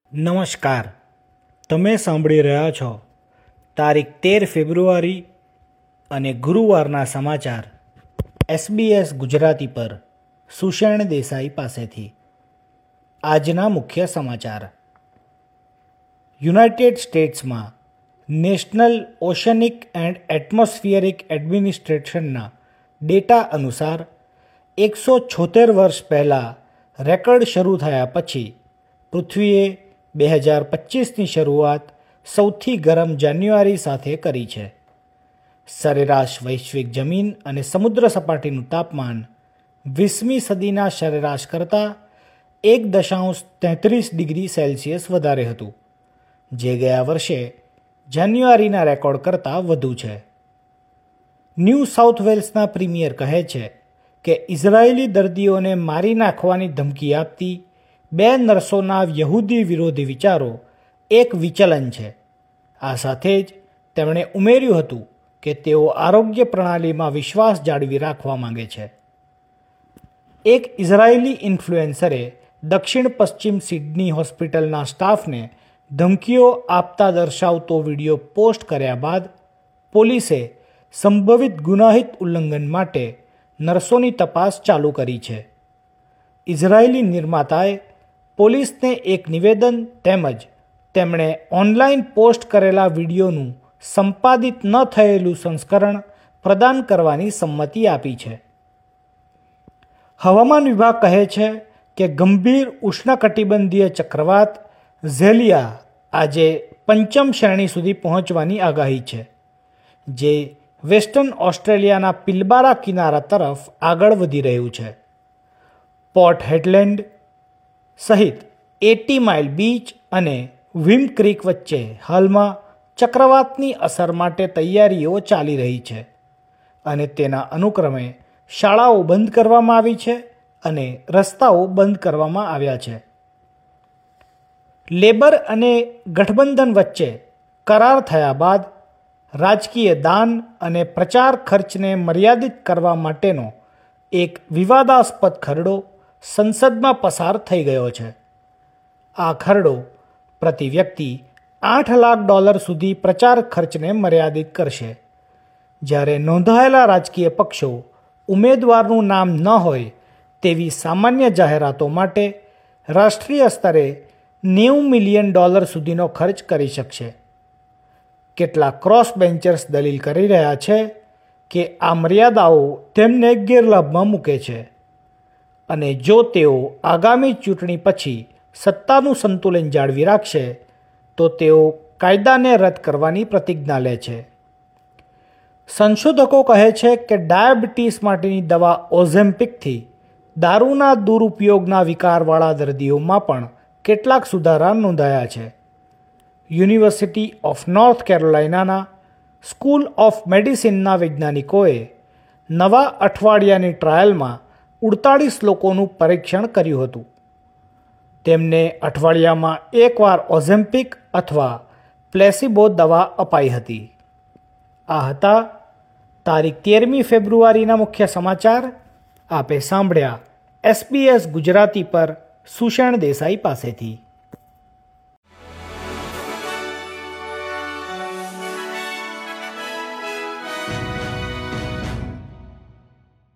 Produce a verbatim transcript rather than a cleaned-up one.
નમસ્કાર, તમે સાંભળી રહ્યા છો તારીખ તેર ફેબ્રુઆરી અને ગુરુવારના સમાચાર એસબીએસ ગુજરાતી પર સુષેણ દેસાઈ પાસેથી. આજના મુખ્ય સમાચાર. યુનાઇટેડ સ્ટેટ્સમાં નેશનલ ઓશનિક એન્ડ એટમોસ્ફિયરિક એડમિનિસ્ટ્રેશનના ડેટા અનુસાર એકસો છોતેર વર્ષ પહેલાં રેકર્ડ શરૂ થયા પછી પૃથ્વીએ બે હજાર પચીસની શરૂઆત સૌથી ગરમ જાન્યુઆરી સાથે કરી છે. સરેરાશ વૈશ્વિક જમીન અને સમુદ્ર સપાટીનું તાપમાન વીસમી સદીના સરેરાશ કરતાં એક દશાંશ તેત્રીસ ડિગ્રી સેલ્સિયસ વધારે હતું, જે ગયા વર્ષે જાન્યુઆરીના રેકોર્ડ કરતાં વધુ છે. ન્યૂ સાઉથ વેલ્સના પ્રીમિયર કહે છે કે ઇઝરાયેલી દર્દીઓને મારી નાખવાની ધમકી આપતી બે નર્સોના યહૂદી વિરોધી વિચારો એક વિચલન છે. આ સાથે જ તેમણે ઉમેર્યું હતું કે તેઓ આરોગ્ય પ્રણાલીમાં વિશ્વાસ જાળવી રાખવા માંગે છે. એક ઇઝરાયેલી ઇન્ફ્લુએન્સરે દક્ષિણ પશ્ચિમ સિડની હોસ્પિટલના સ્ટાફને ધમકીઓ આપતા દર્શાવતો વિડીયો પોસ્ટ કર્યા બાદ પોલીસે સંભવિત ગુનાહિત ઉલ્લંઘન માટે નર્સોની તપાસ ચાલુ કરી છે. ઇઝરાયેલી નિર્માતાએ પોલીસને એક નિવેદન તેમજ તેમણે ઓનલાઈન પોસ્ટ કરેલા વિડીયોનું સંપાદિત ન થયેલું સંસ્કરણ પ્રદાન કરવાની સંમતિ આપી છે. હવામાન વિભાગ કહે છે કે ગંભીર ઉષ્ણકટિબંધીય ચક્રવાત ઝેલિયા આજે પંચમ શ્રેણી સુધી પહોંચવાની આગાહી છે, જે વેસ્ટર્ન ઓસ્ટ્રેલિયાના પિલબારા કિનારા તરફ આગળ વધી રહ્યું છે. પોર્ટ હેડલેન્ડ સહિત એટી માઇલ બીચ અને વિમ ક્રીક વચ્ચે હાલમાં ચક્રવાતની અસર માટે તૈયારીઓ ચાલી રહી છે અને તેના અનુક્રમે શાળાઓ બંધ કરવામાં આવી છે અને રસ્તાઓ બંધ કરવામાં આવ્યા છે. લેબર અને ગઠબંધન વચ્ચે કરાર થયા બાદ રાજકીય દાન અને પ્રચાર ખર્ચને મર્યાદિત કરવા માટેનો એક વિવાદાસ્પદ ખરડો સંસદમાં પસાર થઈ ગયો છે. આ ખરડો પ્રતિ વ્યક્તિ આઠ લાખ ડોલર સુધી પ્રચાર ખર્ચને મર્યાદિત કરશે, જ્યારે નોંધાયેલા રાજકીય પક્ષો ઉમેદવારનું નામ ન હોય તેવી સામાન્ય જાહેરાતો માટે રાષ્ટ્રીય સ્તરે નેવું મિલિયન ડોલર સુધીનો ખર્ચ કરી શકશે. કેટલાક ક્રોસ બેન્ચર્સ દલીલ કરી રહ્યા છે કે આ મર્યાદાઓ તેમને ગેરલાભમાં મૂકે છે અને જો તેઓ આગામી ચૂંટણી પછી સત્તાનું સંતુલન જાળવી રાખશે તો તેઓ કાયદાને રદ કરવાની પ્રતિજ્ઞા લે છે. સંશોધકો કહે છે કે ડાયાબિટીસ માટેની દવા ઓઝેમ્પિકથી દારૂના દુરુપયોગના વિકારવાળા દર્દીઓમાં પણ કેટલાક સુધારા નોંધાયા છે. યુનિવર્સિટી ઓફ નોર્થ કેરોલાઇનાના સ્કૂલ ઓફ મેડિસિનના વૈજ્ઞાનિકોએ નવા અઠવાડિયાની ટ્રાયલમાં ઉડતાળીસ લોકોનું પરીક્ષણ કર્યું હતું. તેમને અઠવાડિયામાં એકવાર ઓઝેમ્પિક અથવા પ્લેસિબો દવા અપાઈ હતી. આ હતા તારીખ તેરમી ફેબ્રુઆરીના મુખ્ય સમાચાર. આપે સાંભળ્યા એસબીએસ ગુજરાતી પર સુષેણ દેસાઈ પાસેથી.